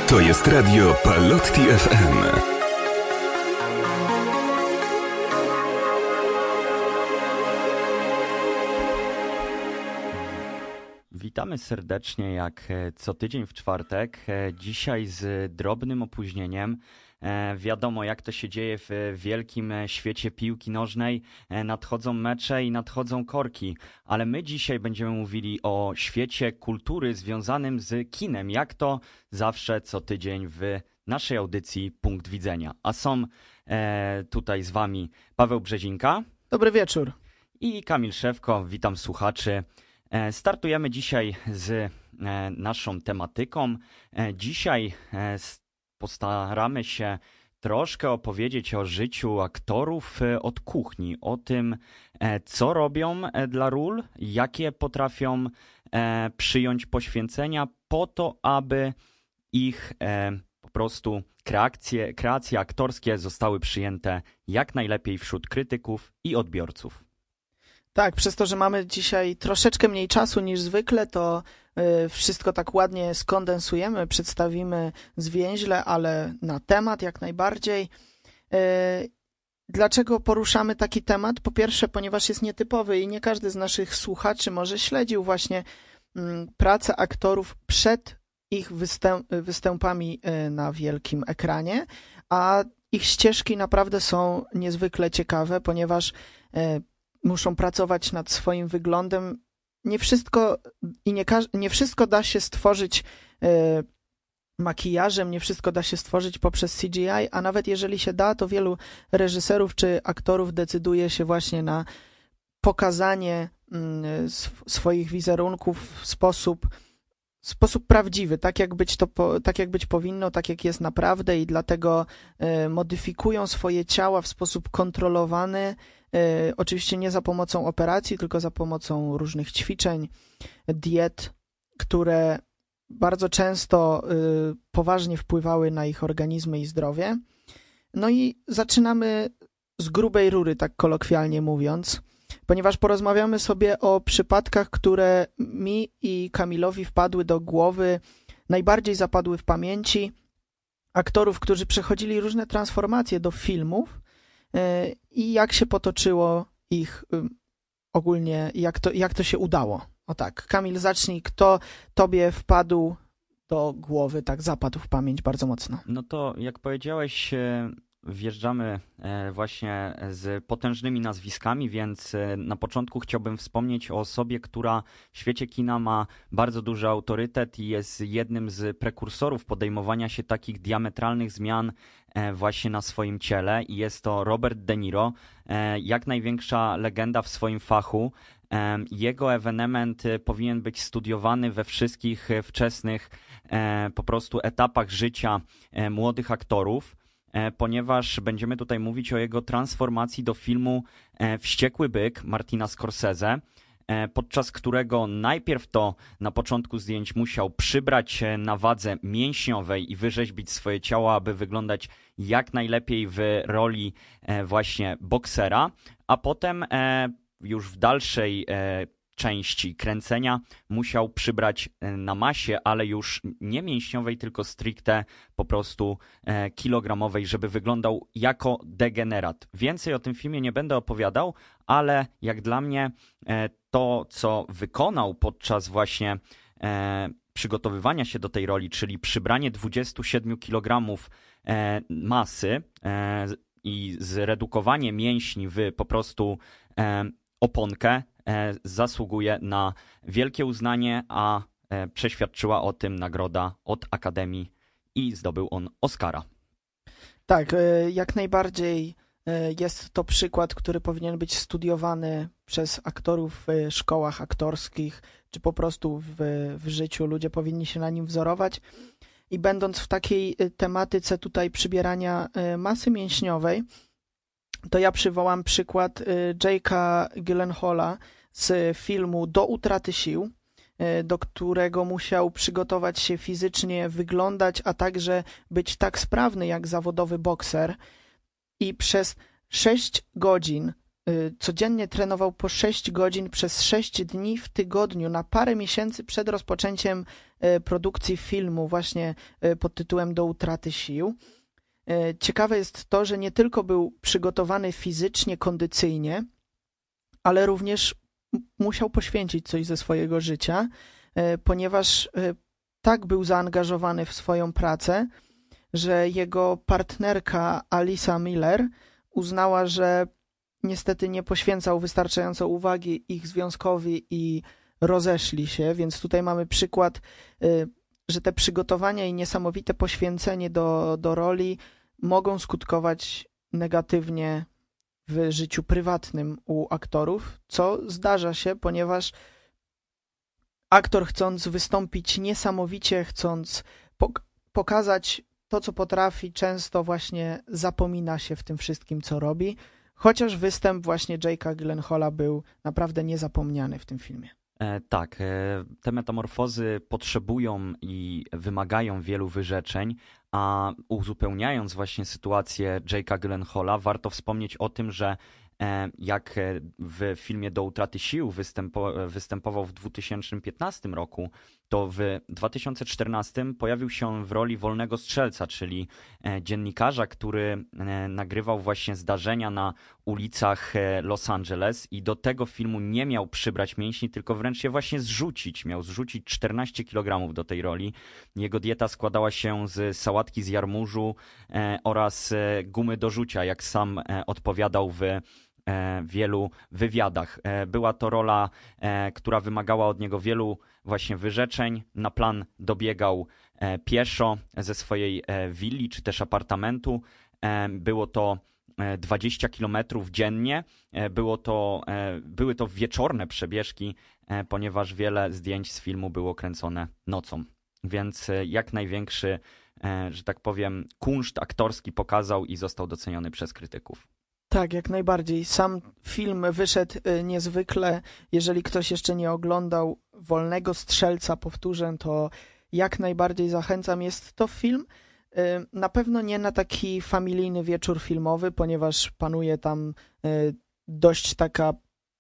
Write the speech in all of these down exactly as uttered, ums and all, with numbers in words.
To jest radio Palotti F M. Witamy serdecznie jak co tydzień w czwartek. Dzisiaj z drobnym opóźnieniem. Wiadomo, jak to się dzieje w wielkim świecie piłki nożnej. Nadchodzą mecze i nadchodzą korki. Ale my dzisiaj będziemy mówili o świecie kultury związanym z kinem. Jak to zawsze co tydzień w naszej audycji Punkt Widzenia. A są tutaj z wami Paweł Brzezinka. Dobry wieczór. I Kamil Szewko. Witam słuchaczy. Startujemy dzisiaj z naszą tematyką. Dzisiaj postaramy się troszkę opowiedzieć o życiu aktorów od kuchni, o tym, co robią dla ról, jakie potrafią przyjąć poświęcenia po to, aby ich po prostu kreacje, kreacje aktorskie zostały przyjęte jak najlepiej wśród krytyków i odbiorców. Tak, przez to, że mamy dzisiaj troszeczkę mniej czasu niż zwykle, to y, wszystko tak ładnie skondensujemy, przedstawimy zwięźle, ale na temat jak najbardziej. Y, dlaczego poruszamy taki temat? Po pierwsze, ponieważ jest nietypowy i nie każdy z naszych słuchaczy może śledził właśnie y, pracę aktorów przed ich występ, występami y, na wielkim ekranie, a ich ścieżki naprawdę są niezwykle ciekawe, ponieważ y, muszą pracować nad swoim wyglądem. Nie wszystko i nie, nie wszystko da się stworzyć e, makijażem, nie wszystko da się stworzyć poprzez C G I, a nawet jeżeli się da, to wielu reżyserów czy aktorów decyduje się właśnie na pokazanie mm, sw swoich wizerunków w sposób, w sposób prawdziwy, tak jak być to po, tak jak być powinno, tak jak jest naprawdę, i dlatego e, modyfikują swoje ciała w sposób kontrolowany. Y, oczywiście nie za pomocą operacji, tylko za pomocą różnych ćwiczeń, diet, które bardzo często y, poważnie wpływały na ich organizmy i zdrowie. No i zaczynamy z grubej rury, tak kolokwialnie mówiąc, ponieważ porozmawiamy sobie o przypadkach, które mi i Kamilowi wpadły do głowy, najbardziej zapadły w pamięci, aktorów, którzy przechodzili różne transformacje do filmów, i jak się potoczyło ich ogólnie, jak to, jak to się udało. O tak, Kamil, zacznij. Kto tobie wpadł do głowy, tak zapadł w pamięć bardzo mocno? No to jak powiedziałeś, wjeżdżamy właśnie z potężnymi nazwiskami, więc na początku chciałbym wspomnieć o osobie, która w świecie kina ma bardzo duży autorytet i jest jednym z prekursorów podejmowania się takich diametralnych zmian właśnie na swoim ciele, i jest to Robert De Niro, jak największa legenda w swoim fachu. Jego ewenement powinien być studiowany we wszystkich wczesnych po prostu etapach życia młodych aktorów, ponieważ będziemy tutaj mówić o jego transformacji do filmu Wściekły byk Martina Scorsese, podczas którego najpierw to na początku zdjęć musiał przybrać na wadze mięśniowej i wyrzeźbić swoje ciało, aby wyglądać jak najlepiej w roli właśnie boksera, a potem już w dalszej części kręcenia musiał przybrać na masie, ale już nie mięśniowej, tylko stricte po prostu kilogramowej, żeby wyglądał jako degenerat. Więcej o tym filmie nie będę opowiadał, ale jak dla mnie to, co wykonał podczas właśnie przygotowywania się do tej roli, czyli przybranie dwudziestu siedmiu kilogramów masy i zredukowanie mięśni w po prostu oponkę, zasługuje na wielkie uznanie, a przeświadczyła o tym nagroda od Akademii i zdobył on Oscara. Tak, jak najbardziej jest to przykład, który powinien być studiowany przez aktorów w szkołach aktorskich, czy po prostu w, w życiu. Ludzie powinni się na nim wzorować. I będąc w takiej tematyce tutaj przybierania masy mięśniowej, to ja przywołam przykład Jake'a Gyllenhaala z filmu Do utraty sił, do którego musiał przygotować się fizycznie, wyglądać, a także być tak sprawny jak zawodowy bokser. I przez sześć godzin codziennie trenował po sześć godzin przez sześć dni w tygodniu na parę miesięcy przed rozpoczęciem produkcji filmu właśnie pod tytułem Do utraty sił. Ciekawe jest to, że nie tylko był przygotowany fizycznie, kondycyjnie, ale również musiał poświęcić coś ze swojego życia, ponieważ tak był zaangażowany w swoją pracę, że jego partnerka Alisa Miller uznała, że niestety nie poświęcał wystarczająco uwagi ich związkowi i rozeszli się, więc tutaj mamy przykład, że te przygotowania i niesamowite poświęcenie do, do roli mogą skutkować negatywnie w życiu prywatnym u aktorów, co zdarza się, ponieważ aktor, chcąc wystąpić niesamowicie, chcąc pok- pokazać to, co potrafi, często właśnie zapomina się w tym wszystkim, co robi, chociaż występ właśnie Jake'a Gyllenhaala był naprawdę niezapomniany w tym filmie. E, tak, e, te metamorfozy potrzebują i wymagają wielu wyrzeczeń, a uzupełniając właśnie sytuację Jake'a Gyllenhaala, warto wspomnieć o tym, że e, jak w filmie Do utraty sił występo, występował w dwa tysiące piętnastym roku, to w dwa tysiące czternastym pojawił się on w roli wolnego strzelca, czyli e, dziennikarza, który e, nagrywał właśnie zdarzenia na ulicach e, Los Angeles i do tego filmu nie miał przybrać mięśni, tylko wręcz je właśnie zrzucić. Miał zrzucić czternaście kilogramów do tej roli. Jego dieta składała się z sałatki z jarmużu e, oraz e, gumy do rzucia, jak sam e, odpowiadał w wielu wywiadach. Była to rola, która wymagała od niego wielu właśnie wyrzeczeń. Na plan dobiegał pieszo ze swojej willi czy też apartamentu. Było to dwadzieścia kilometrów dziennie. Było to, były to wieczorne przebieżki, ponieważ wiele zdjęć z filmu było kręcone nocą. Więc jak największy, że tak powiem, kunszt aktorski pokazał i został doceniony przez krytyków. Tak, jak najbardziej. Sam film wyszedł niezwykle. Jeżeli ktoś jeszcze nie oglądał Wolnego Strzelca, powtórzę, to jak najbardziej zachęcam. Jest to film na pewno nie na taki familijny wieczór filmowy, ponieważ panuje tam dość taka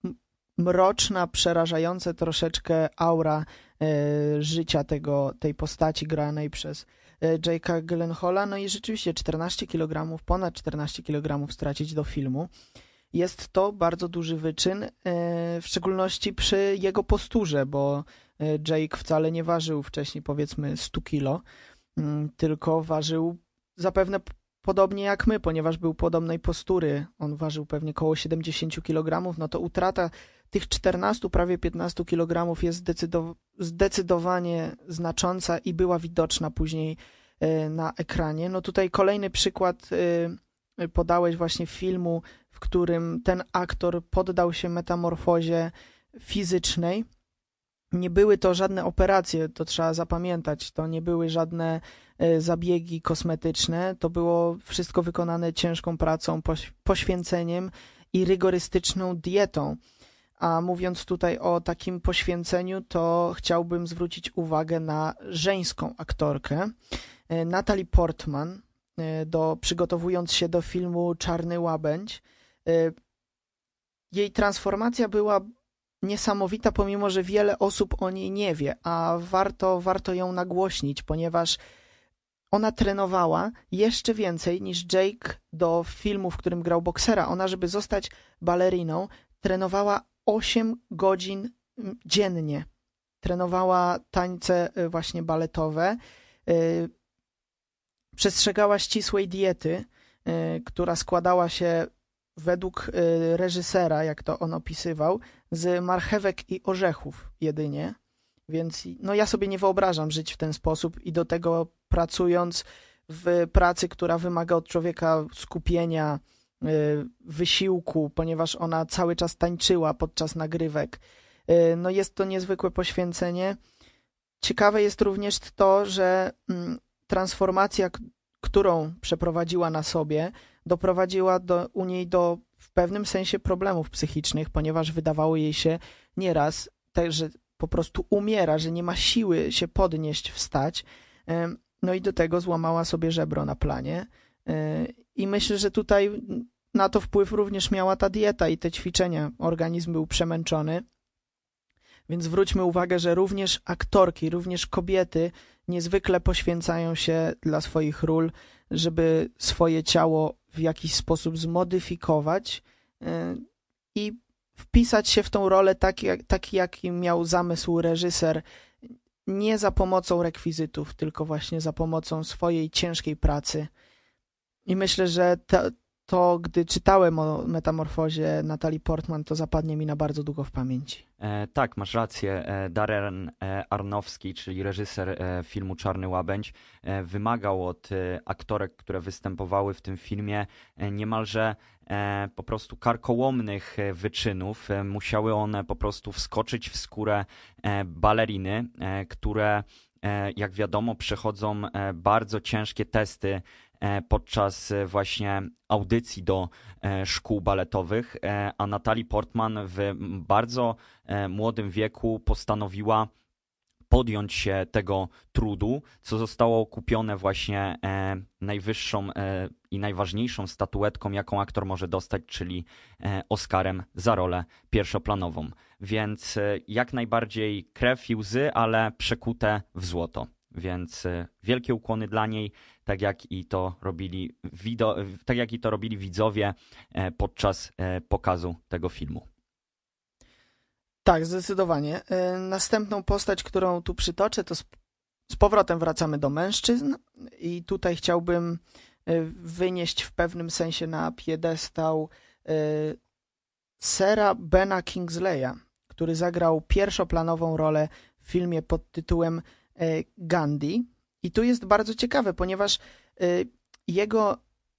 mroczna, przerażająca troszeczkę aura życia tego, tej postaci granej przez Jake'a Gyllenhaala. No i rzeczywiście czternaście kilogramów, ponad czternaście kilogramów stracić do filmu. Jest to bardzo duży wyczyn, w szczególności przy jego posturze, bo Jake wcale nie ważył wcześniej powiedzmy sto kilo, tylko ważył zapewne podobnie jak my, ponieważ był podobnej postury. On ważył pewnie około siedemdziesiąt kilogramów, no to utrata tych czternastu, prawie piętnastu kilogramów jest zdecydow- zdecydowanie znacząca i była widoczna później y, na ekranie. No tutaj kolejny przykład y, podałeś właśnie filmu, w którym ten aktor poddał się metamorfozie fizycznej. Nie były to żadne operacje, to trzeba zapamiętać, to nie były żadne y, zabiegi kosmetyczne, to było wszystko wykonane ciężką pracą, poś- poświęceniem i rygorystyczną dietą. A mówiąc tutaj o takim poświęceniu, to chciałbym zwrócić uwagę na żeńską aktorkę, Natalie Portman, do, przygotowując się do filmu Czarny Łabędź. Jej transformacja była niesamowita, pomimo że wiele osób o niej nie wie, a warto, warto ją nagłośnić, ponieważ ona trenowała jeszcze więcej niż Jake do filmu, w którym grał boksera. Ona, żeby zostać baleriną, trenowała osiem godzin dziennie. Trenowała tańce właśnie baletowe. Przestrzegała ścisłej diety, która składała się według reżysera, jak to on opisywał, z marchewek i orzechów jedynie. Więc no ja sobie nie wyobrażam żyć w ten sposób i do tego pracując w pracy, która wymaga od człowieka skupienia, wysiłku, ponieważ ona cały czas tańczyła podczas nagrywek. No jest to niezwykłe poświęcenie. Ciekawe jest również to, że transformacja, którą przeprowadziła na sobie, doprowadziła do, u niej do w pewnym sensie problemów psychicznych, ponieważ wydawało jej się nieraz, tak, że po prostu umiera, że nie ma siły się podnieść, wstać. No i do tego złamała sobie żebro na planie. I myślę, że tutaj na to wpływ również miała ta dieta i te ćwiczenia. Organizm był przemęczony. Więc zwróćmy uwagę, że również aktorki, również kobiety niezwykle poświęcają się dla swoich ról, żeby swoje ciało w jakiś sposób zmodyfikować i wpisać się w tą rolę taki, taki jaki miał zamysł reżyser, nie za pomocą rekwizytów, tylko właśnie za pomocą swojej ciężkiej pracy. I myślę, że to, to gdy czytałem o metamorfozie Natalii Portman, to zapadnie mi na bardzo długo w pamięci. E, tak, masz rację. E, Darren e, Aronofsky, czyli reżyser e, filmu Czarny Łabędź, e, wymagał od e, aktorek, które występowały w tym filmie, e, niemalże e, po prostu karkołomnych e, wyczynów. E, musiały one po prostu wskoczyć w skórę e, baleriny, e, które, e, jak wiadomo, przechodzą e, bardzo ciężkie testy podczas właśnie audycji do szkół baletowych, a Natalie Portman w bardzo młodym wieku postanowiła podjąć się tego trudu, co zostało okupione właśnie najwyższą i najważniejszą statuetką, jaką aktor może dostać, czyli Oscarem za rolę pierwszoplanową. Więc jak najbardziej krew i łzy, ale przekute w złoto. Więc wielkie ukłony dla niej, tak jak i to robili, wido, tak jak i to robili widzowie podczas pokazu tego filmu. Tak, zdecydowanie. Następną postać, którą tu przytoczę, to z powrotem wracamy do mężczyzn i tutaj chciałbym wynieść w pewnym sensie na piedestał Sira Bena Kingsleya, który zagrał pierwszoplanową rolę w filmie pod tytułem Gandhi. I tu jest bardzo ciekawe, ponieważ jego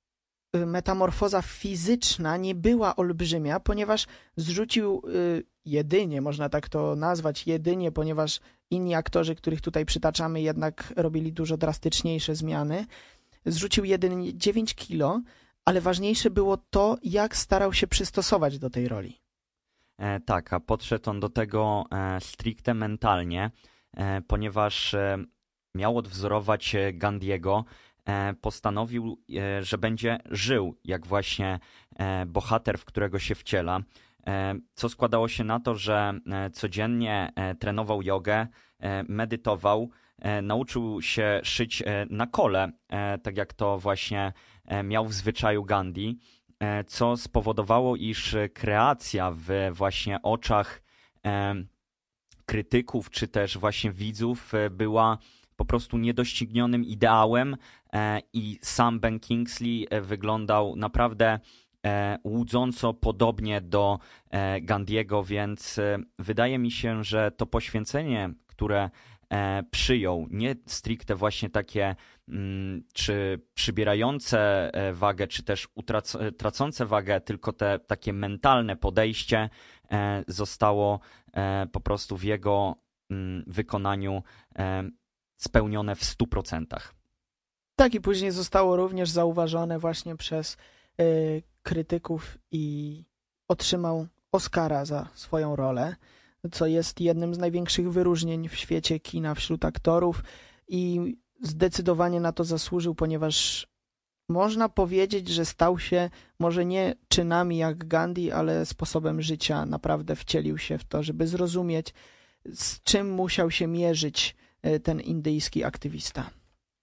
metamorfoza fizyczna nie była olbrzymia, ponieważ zrzucił jedynie, można tak to nazwać, jedynie, ponieważ inni aktorzy, których tutaj przytaczamy, jednak robili dużo drastyczniejsze zmiany, zrzucił jedynie dziewięć kilo, ale ważniejsze było to, jak starał się przystosować do tej roli. E, tak, a podszedł on do tego e, stricte mentalnie, e, ponieważ e, miał odwzorować Gandhiego, e, postanowił, e, że będzie żył jak właśnie e, bohater, w którego się wciela, e, co składało się na to, że e, codziennie e, trenował jogę, e, medytował, e, nauczył się szyć e, na kole, e, tak jak to właśnie e, miał w zwyczaju Gandhi, e, co spowodowało, iż kreacja w właśnie oczach e, krytyków, czy też właśnie widzów e, była po prostu niedoścignionym ideałem e, i sam Ben Kingsley e, wyglądał naprawdę e, łudząco podobnie do e, Gandhiego, więc e, wydaje mi się, że to poświęcenie, które e, przyjął, nie stricte właśnie takie mm, czy przybierające e, wagę, czy też utrac- tracące wagę, tylko te takie mentalne podejście e, zostało e, po prostu w jego mm, wykonaniu e, spełnione w stu procentach. Tak, i później zostało również zauważone właśnie przez y, krytyków i otrzymał Oscara za swoją rolę, co jest jednym z największych wyróżnień w świecie kina wśród aktorów i zdecydowanie na to zasłużył, ponieważ można powiedzieć, że stał się może nie czynami jak Gandhi, ale sposobem życia. Naprawdę wcielił się w to, żeby zrozumieć, z czym musiał się mierzyć ten indyjski aktywista.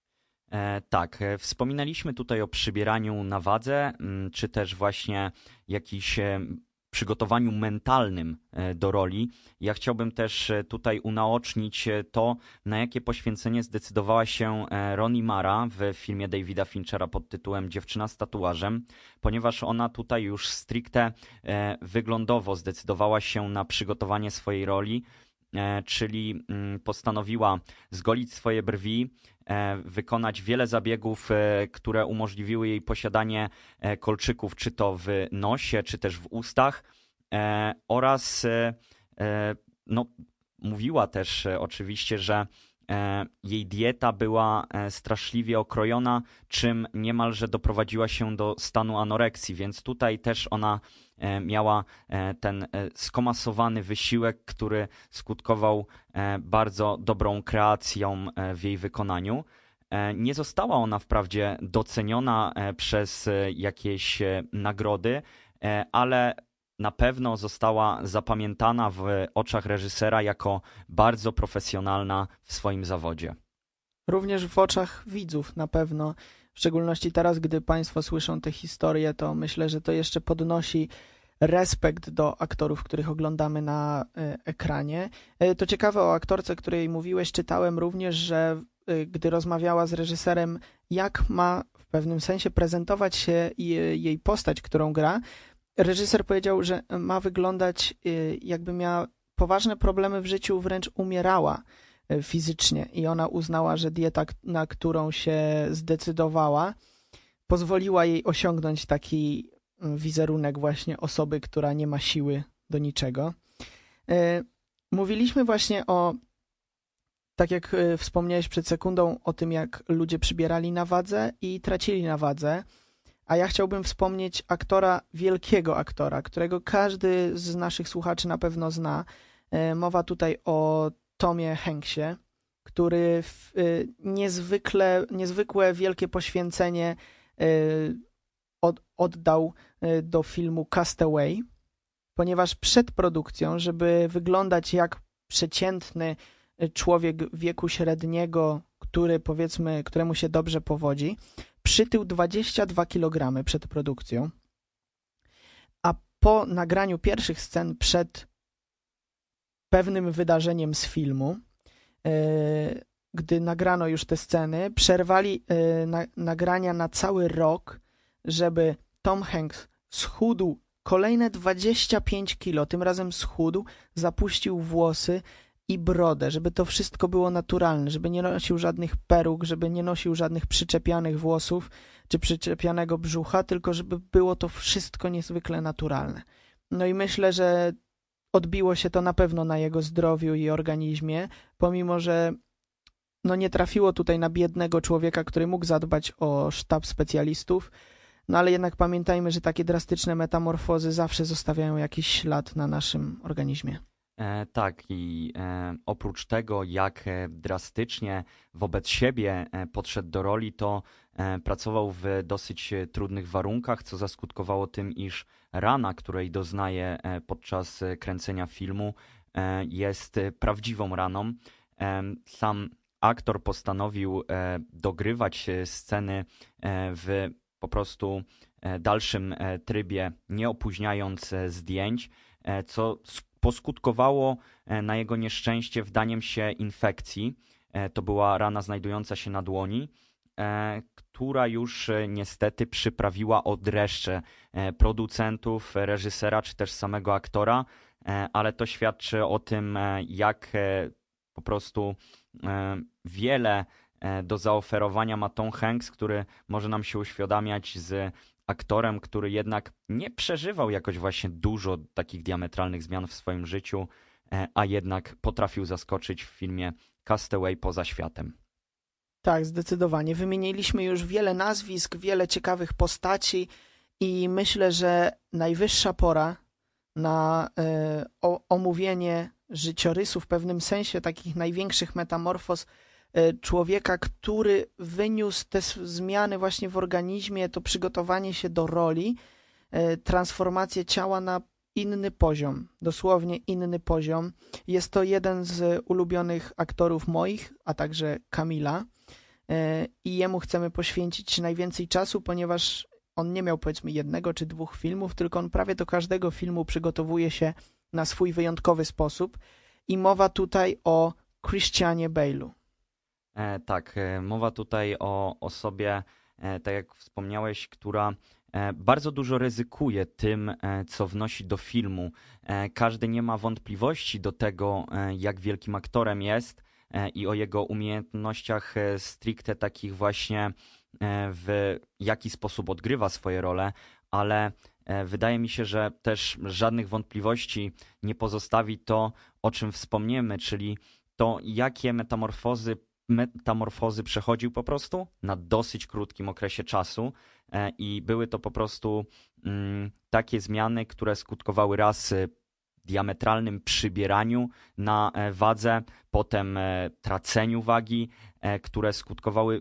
E, tak, e, wspominaliśmy tutaj o przybieraniu na wadze, m, czy też właśnie jakiś e, przygotowaniu mentalnym e, do roli. Ja chciałbym też e, tutaj unaocznić e, to, na jakie poświęcenie zdecydowała się e, Rooney Mara w filmie Davida Finchera pod tytułem Dziewczyna z tatuażem, ponieważ ona tutaj już stricte e, wyglądowo zdecydowała się na przygotowanie swojej roli, e, czyli m, postanowiła zgolić swoje brwi, wykonać wiele zabiegów, które umożliwiły jej posiadanie kolczyków, czy to w nosie, czy też w ustach, oraz no, mówiła też oczywiście, że jej dieta była straszliwie okrojona, czym niemalże doprowadziła się do stanu anoreksji, więc tutaj też ona miała ten skomasowany wysiłek, który skutkował bardzo dobrą kreacją w jej wykonaniu. Nie została ona wprawdzie doceniona przez jakieś nagrody, ale na pewno została zapamiętana w oczach reżysera jako bardzo profesjonalna w swoim zawodzie. Również w oczach widzów na pewno, w szczególności teraz, gdy Państwo słyszą te historie, to myślę, że to jeszcze podnosi respekt do aktorów, których oglądamy na ekranie. To ciekawe, o aktorce, której mówiłeś, czytałem również, że gdy rozmawiała z reżyserem, jak ma w pewnym sensie prezentować się jej postać, którą gra, reżyser powiedział, że ma wyglądać, jakby miała poważne problemy w życiu, wręcz umierała fizycznie i ona uznała, że dieta, na którą się zdecydowała, pozwoliła jej osiągnąć taki wizerunek właśnie osoby, która nie ma siły do niczego. Mówiliśmy właśnie o, tak jak wspomniałeś przed sekundą, o tym, jak ludzie przybierali na wadze i tracili na wadze, a ja chciałbym wspomnieć aktora, wielkiego aktora, którego każdy z naszych słuchaczy na pewno zna. Mowa tutaj o Tomie Hanksie, który w niezwykle, niezwykłe wielkie poświęcenie od, oddał do filmu Castaway, ponieważ przed produkcją, żeby wyglądać jak przeciętny człowiek wieku średniego, który powiedzmy, któremu się dobrze powodzi, przytył dwadzieścia dwa kilogramy przed produkcją, a po nagraniu pierwszych scen przed pewnym wydarzeniem z filmu, yy, gdy nagrano już te sceny, przerwali yy, na, nagrania na cały rok, żeby Tom Hanks schudł kolejne dwadzieścia pięć kilo, tym razem schudł, zapuścił włosy i brodę, żeby to wszystko było naturalne, żeby nie nosił żadnych peruk, żeby nie nosił żadnych przyczepianych włosów czy przyczepianego brzucha, tylko żeby było to wszystko niezwykle naturalne. No i myślę, że odbiło się to na pewno na jego zdrowiu i organizmie, pomimo że no nie trafiło tutaj na biednego człowieka, który mógł zadbać o sztab specjalistów, no ale jednak pamiętajmy, że takie drastyczne metamorfozy zawsze zostawiają jakiś ślad na naszym organizmie. E, tak i e, oprócz tego, jak e, drastycznie wobec siebie e, podszedł do roli, to e, pracował w dosyć e, trudnych warunkach, co zaskutkowało tym, iż rana, której doznaje e, podczas e, kręcenia filmu, e, jest e, prawdziwą raną. E, sam aktor postanowił e, dogrywać e, sceny e, w po prostu e, dalszym e, trybie, nie opóźniając e, zdjęć, e, co poskutkowało na jego nieszczęście wdaniem się infekcji. To była rana znajdująca się na dłoni, która już niestety przyprawiła o dreszcze producentów, reżysera czy też samego aktora, ale to świadczy o tym, jak po prostu wiele do zaoferowania ma Tom Hanks, który może nam się uświadamiać z aktorem, który jednak nie przeżywał jakoś właśnie dużo takich diametralnych zmian w swoim życiu, a jednak potrafił zaskoczyć w filmie Castaway poza światem. Tak, zdecydowanie. Wymieniliśmy już wiele nazwisk, wiele ciekawych postaci i myślę, że najwyższa pora na y, o, omówienie życiorysu w pewnym sensie takich największych metamorfoz człowieka, który wyniósł te zmiany właśnie w organizmie, to przygotowanie się do roli, transformację ciała na inny poziom, dosłownie inny poziom. Jest to jeden z ulubionych aktorów moich, a także Kamila i jemu chcemy poświęcić najwięcej czasu, ponieważ on nie miał powiedzmy jednego czy dwóch filmów, tylko on prawie do każdego filmu przygotowuje się na swój wyjątkowy sposób i mowa tutaj o Christianie Bale'u. E, tak, mowa tutaj o osobie, e, tak jak wspomniałeś, która e, bardzo dużo ryzykuje tym, e, co wnosi do filmu. E, każdy nie ma wątpliwości do tego, e, jak wielkim aktorem jest e, i o jego umiejętnościach e, stricte takich właśnie, e, w jaki sposób odgrywa swoje role, ale e, wydaje mi się, że też żadnych wątpliwości nie pozostawi to, o czym wspomniemy, czyli to, jakie metamorfozy metamorfozy przechodził po prostu na dosyć krótkim okresie czasu i były to po prostu mm, takie zmiany, które skutkowały raz diametralnym przybieraniu na wadze, potem traceniu wagi, które skutkowały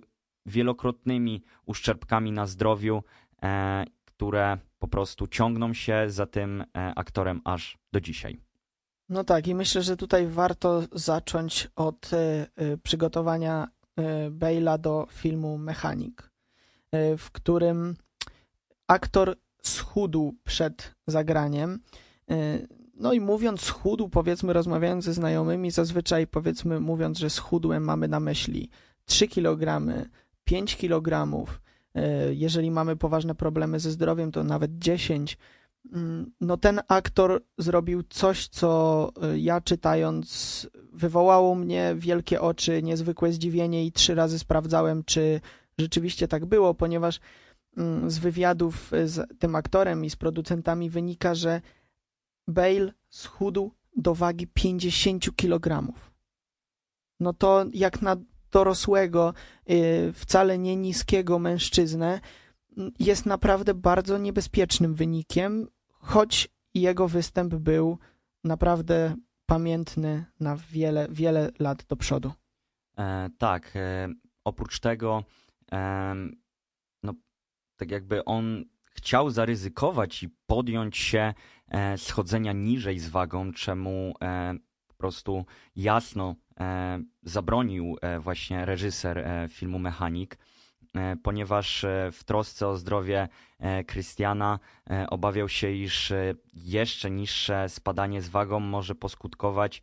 wielokrotnymi uszczerbkami na zdrowiu, e, które po prostu ciągną się za tym e, aktorem aż do dzisiaj. No tak, i myślę, że tutaj warto zacząć od y, y, przygotowania y, Bale'a do filmu Mechanik, y, w którym aktor schudł przed zagraniem. Y, no i mówiąc schudł, powiedzmy, rozmawiając ze znajomymi, zazwyczaj powiedzmy mówiąc, że schudłem, mamy na myśli trzy kilogramy, pięć kilogramów. Y, jeżeli mamy poważne problemy ze zdrowiem, to nawet dziesięć. No ten aktor zrobił coś, co ja czytając wywołało mnie wielkie oczy, niezwykłe zdziwienie i trzy razy sprawdzałem, czy rzeczywiście tak było, ponieważ z wywiadów z tym aktorem i z producentami wynika, że Bale schudł do wagi pięćdziesiąt kilogramów. No to jak na dorosłego, wcale nie niskiego mężczyznę, jest naprawdę bardzo niebezpiecznym wynikiem, choć jego występ był naprawdę pamiętny na wiele, wiele lat do przodu. E, tak, e, oprócz tego e, no, tak jakby on chciał zaryzykować i podjąć się e, schodzenia niżej z wagą, czemu e, po prostu jasno e, zabronił e, właśnie reżyser e, filmu Mechanik, ponieważ w trosce o zdrowie Christiana obawiał się, iż jeszcze niższe spadanie z wagą może poskutkować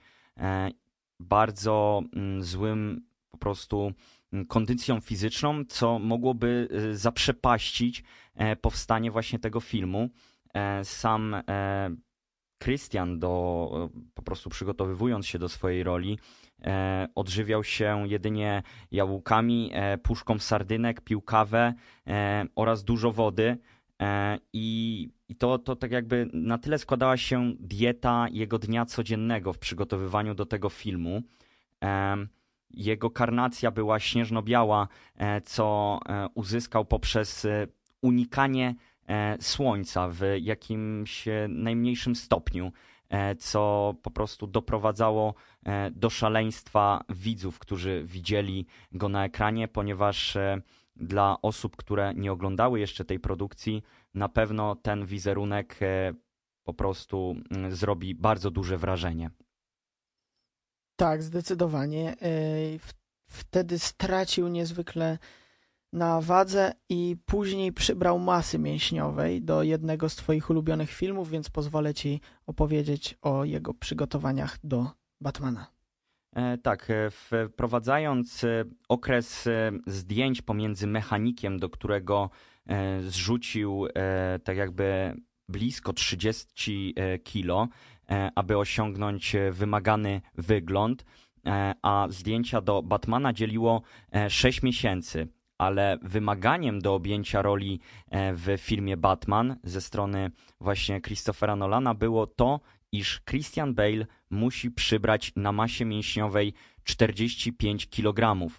bardzo złym po prostu kondycją fizyczną, co mogłoby zaprzepaścić powstanie właśnie tego filmu. Sam Christian, do, po prostu przygotowywując się do swojej roli, e, odżywiał się jedynie jabłkami, e, puszką sardynek, pił kawę e, oraz dużo wody e, i, i to, to tak jakby na tyle składała się dieta jego dnia codziennego w przygotowywaniu do tego filmu. E, jego karnacja była śnieżno-biała, e, co e, uzyskał poprzez e, unikanie słońca w jakimś najmniejszym stopniu, co po prostu doprowadzało do szaleństwa widzów, którzy widzieli go na ekranie, ponieważ dla osób, które nie oglądały jeszcze tej produkcji, na pewno ten wizerunek po prostu zrobi bardzo duże wrażenie. Tak, zdecydowanie. Wtedy stracił niezwykle na wadze i później przybrał masy mięśniowej do jednego z twoich ulubionych filmów, więc pozwolę ci opowiedzieć o jego przygotowaniach do Batmana. E, tak, wprowadzając okres zdjęć pomiędzy Mechanikiem, do którego e, zrzucił e, tak jakby blisko trzydzieści kilo, e, aby osiągnąć wymagany wygląd, e, a zdjęcia do Batmana dzieliło e, sześć miesięcy. Ale wymaganiem do objęcia roli w filmie Batman ze strony właśnie Christophera Nolana było to, iż Christian Bale musi przybrać na masie mięśniowej czterdzieści pięć kilogramów.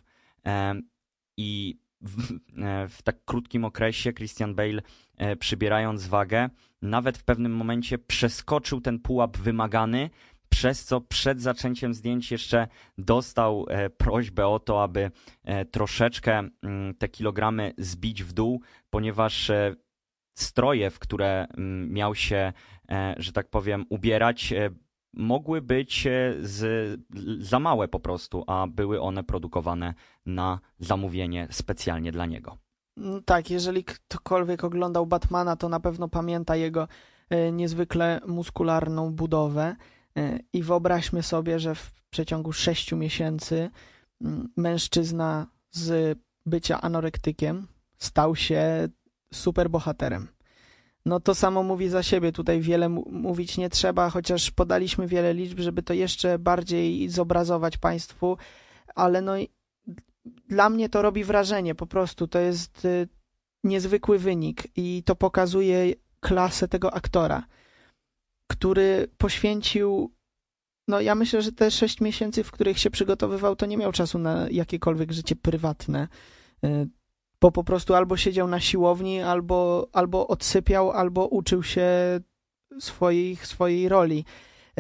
I w, w tak krótkim okresie Christian Bale, przybierając wagę, nawet w pewnym momencie przeskoczył ten pułap wymagany, przez co przed zaczęciem zdjęć jeszcze dostał e, prośbę o to, aby e, troszeczkę m, te kilogramy zbić w dół, ponieważ e, stroje, w które m, miał się, e, że tak powiem, ubierać, e, mogły być e, z, za małe po prostu, a były one produkowane na zamówienie specjalnie dla niego. Tak, jeżeli ktokolwiek oglądał Batmana, to na pewno pamięta jego e, niezwykle muskularną budowę. I wyobraźmy sobie, że w przeciągu sześciu miesięcy mężczyzna z bycia anorektykiem stał się superbohaterem. No to samo mówi za siebie, tutaj wiele mówić nie trzeba, chociaż podaliśmy wiele liczb, żeby to jeszcze bardziej zobrazować Państwu, ale no dla mnie to robi wrażenie, po prostu to jest niezwykły wynik i to pokazuje klasę tego aktora, który poświęcił, no ja myślę, że te sześć miesięcy, w których się przygotowywał, to nie miał czasu na jakiekolwiek życie prywatne, bo po prostu albo siedział na siłowni, albo, albo odsypiał, albo uczył się swoich, swojej roli.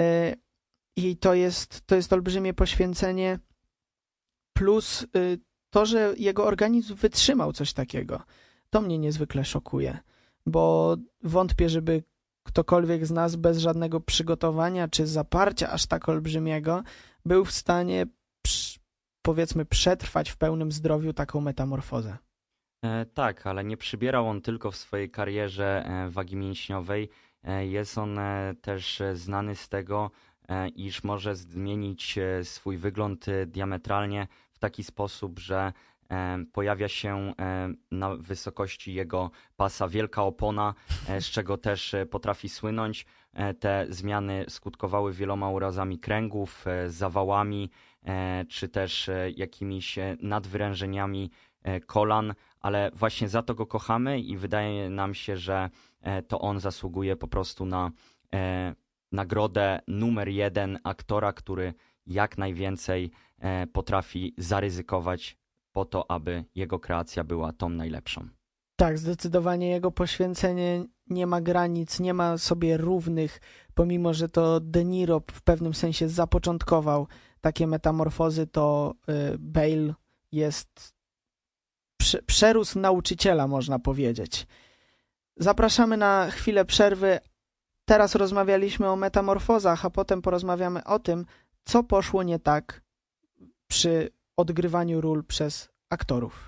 I to jest, to jest olbrzymie poświęcenie, plus to, że jego organizm wytrzymał coś takiego. To mnie niezwykle szokuje, bo wątpię, żeby ktokolwiek z nas bez żadnego przygotowania czy zaparcia aż tak olbrzymiego był w stanie, powiedzmy, przetrwać w pełnym zdrowiu taką metamorfozę. E, tak, ale nie przybierał on tylko w swojej karierze e, wagi mięśniowej. E, jest on e, też znany z tego, e, iż może zmienić e, swój wygląd e, diametralnie w taki sposób, że e, pojawia się e, na wysokości jego pasa wielka opona, e, z czego też e, potrafi słynąć. E, te zmiany skutkowały wieloma urazami kręgów, e, zawałami, e, czy też e, jakimiś e, nadwyrężeniami e, kolan, ale właśnie za to go kochamy i wydaje nam się, że e, to on zasługuje po prostu na e, nagrodę numer jeden aktora, który jak najwięcej e, potrafi zaryzykować po to, aby jego kreacja była tą najlepszą. Tak, zdecydowanie jego poświęcenie nie ma granic, nie ma sobie równych, pomimo że to De Niro w pewnym sensie zapoczątkował takie metamorfozy, to y, Bale jest prze, przerósł nauczyciela, można powiedzieć. Zapraszamy na chwilę przerwy. Teraz rozmawialiśmy o metamorfozach, a potem porozmawiamy o tym, co poszło nie tak przy odgrywaniu ról przez aktorów.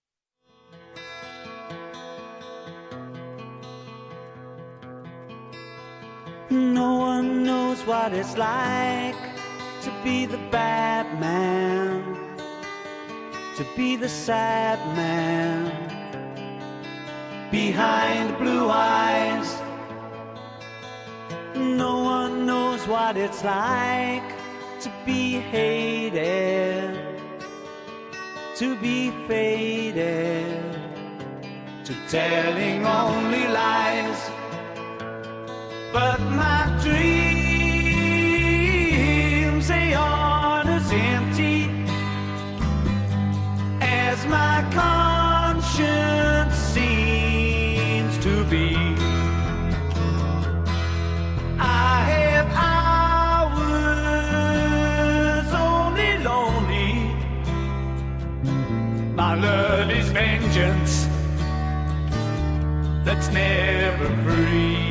No one knows what it's like to be the bad man, to be the sad man behind blue eyes. No one knows what it's like to be hated, to be faded, to telling only lies. But my dreams, they aren't as empty as my conscience seems to be. I have hours only lonely. My love is vengeance that's never free.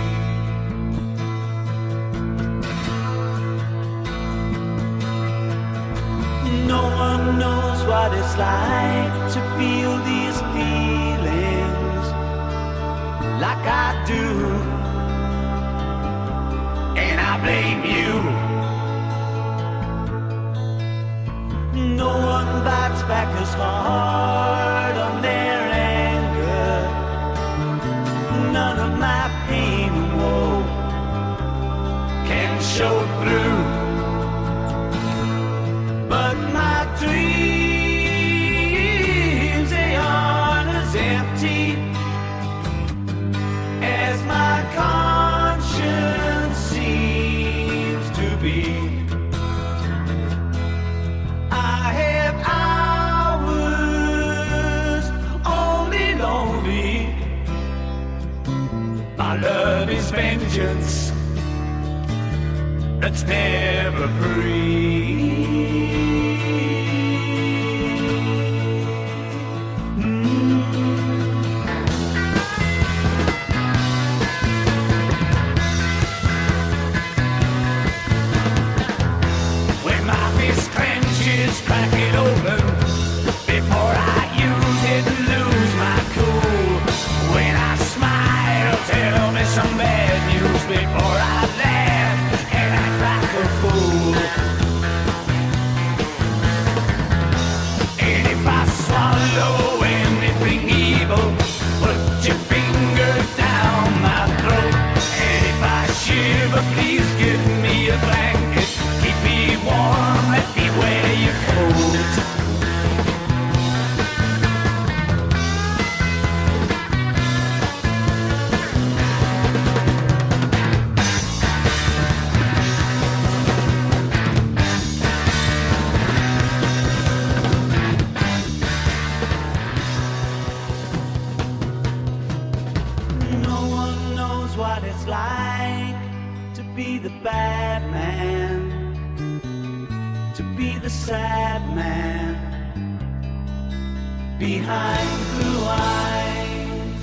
No one knows what it's like to feel these feelings like I do, and I blame you. No one bites back as hard on their anger. None of my pain and woe can show through. But my dreams, they aren't as empty as my conscience seems to be. I have hours only lonely. My love is vengeance that's never free. Crack it open before I use it and lose my cool. When I smile, tell me some bad news before I laugh and act like a fool. And if I swallow anything evil, put your finger down my throat. And if I shiver, please give me a blanket. Keep me warm, let me wear your coat. No one knows what it's like to be the bad man, to be the sad man behind blue eyes.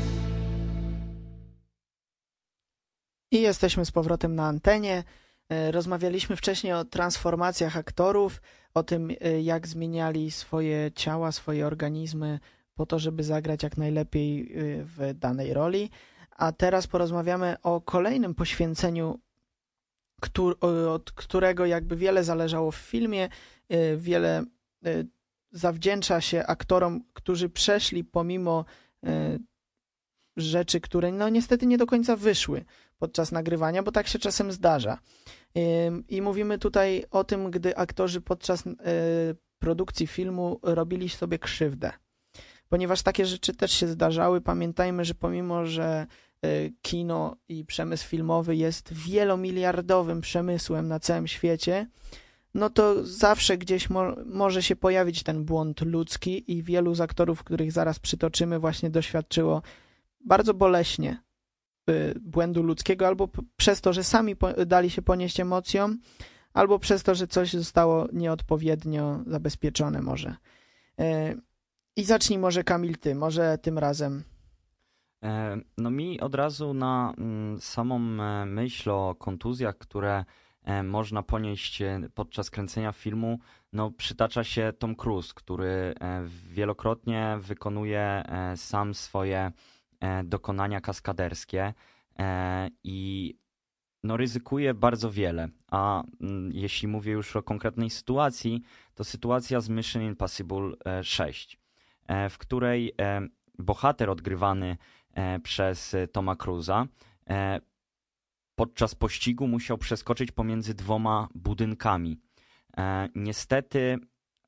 I jesteśmy z powrotem na antenie. Rozmawialiśmy wcześniej o transformacjach aktorów, o tym, jak zmieniali swoje ciała, swoje organizmy po to, żeby zagrać jak najlepiej w danej roli. A teraz porozmawiamy o kolejnym poświęceniu, od którego jakby wiele zależało w filmie, wiele zawdzięcza się aktorom, którzy przeszli pomimo rzeczy, które no niestety nie do końca wyszły podczas nagrywania, bo tak się czasem zdarza. I mówimy tutaj o tym, gdy aktorzy podczas produkcji filmu robili sobie krzywdę. Ponieważ takie rzeczy też się zdarzały, pamiętajmy, że pomimo, że kino i przemysł filmowy jest wielomiliardowym przemysłem na całym świecie, no to zawsze gdzieś mo może się pojawić ten błąd ludzki i wielu z aktorów, których zaraz przytoczymy, właśnie doświadczyło bardzo boleśnie błędu ludzkiego, albo przez to, że sami dali się ponieść emocjom, albo przez to, że coś zostało nieodpowiednio zabezpieczone może. I zacznij może, Kamil, ty, może tym razem. No mi od razu na samą myśl o kontuzjach, które można ponieść podczas kręcenia filmu, no przytacza się Tom Cruise, który wielokrotnie wykonuje sam swoje dokonania kaskaderskie i no ryzykuje bardzo wiele. A jeśli mówię już o konkretnej sytuacji, to sytuacja z Mission Impossible sześć, w której bohater odgrywany przez Toma Cruise'a podczas pościgu musiał przeskoczyć pomiędzy dwoma budynkami. Niestety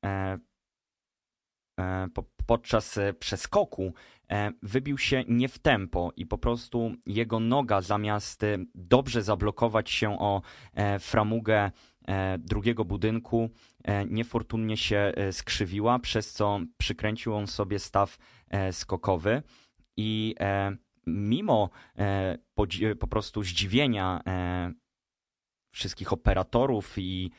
podczas przeskoku wybił się nie w tempo i po prostu jego noga, zamiast dobrze zablokować się o framugę drugiego budynku, niefortunnie się skrzywiła, przez co przykręcił on sobie staw skokowy i mimo po prostu zdziwienia wszystkich operatorów i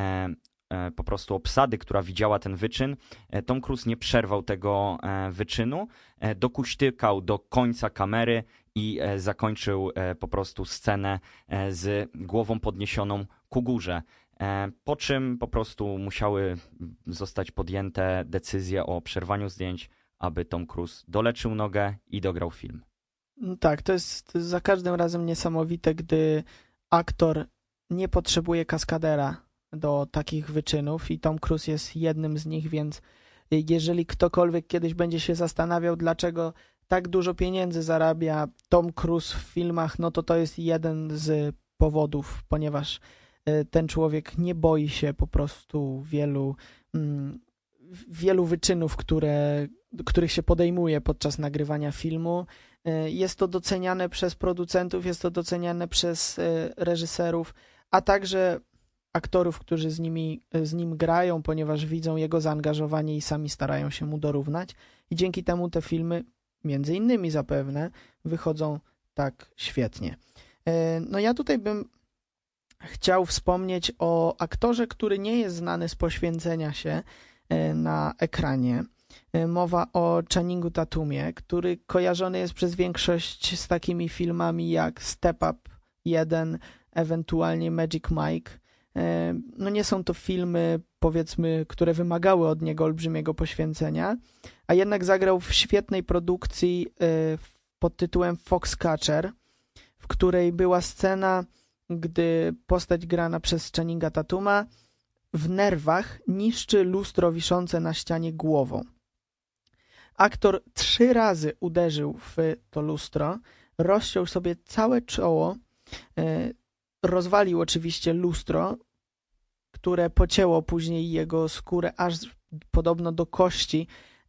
po prostu obsady, która widziała ten wyczyn, Tom Cruise nie przerwał tego wyczynu, dokuśtykał do końca kamery i zakończył po prostu scenę z głową podniesioną ku górze. Po czym po prostu musiały zostać podjęte decyzje o przerwaniu zdjęć, aby Tom Cruise doleczył nogę i dograł film. Tak, to jest, to jest za każdym razem niesamowite, gdy aktor nie potrzebuje kaskadera do takich wyczynów i Tom Cruise jest jednym z nich, więc jeżeli ktokolwiek kiedyś będzie się zastanawiał, dlaczego tak dużo pieniędzy zarabia Tom Cruise w filmach, no to to jest jeden z powodów, ponieważ ten człowiek nie boi się po prostu wielu, wielu wyczynów, które, których się podejmuje podczas nagrywania filmu. Jest to doceniane przez producentów, jest to doceniane przez reżyserów, a także aktorów, którzy z, nimi, z nim grają, ponieważ widzą jego zaangażowanie i sami starają się mu dorównać. I dzięki temu te filmy, między innymi zapewne, wychodzą tak świetnie. No ja tutaj bym chciał wspomnieć o aktorze, który nie jest znany z poświęcenia się na ekranie. Mowa o Channingu Tatumie, który kojarzony jest przez większość z takimi filmami jak Step Up jeden, ewentualnie Magic Mike. No nie są to filmy, powiedzmy, które wymagały od niego olbrzymiego poświęcenia, a jednak zagrał w świetnej produkcji pod tytułem Foxcatcher, w której była scena, gdy postać grana przez Channinga Tatuma w nerwach niszczy lustro wiszące na ścianie głową. Aktor trzy razy uderzył w to lustro, rozciął sobie całe czoło, rozwalił oczywiście lustro, które pocięło później jego skórę aż podobno do kości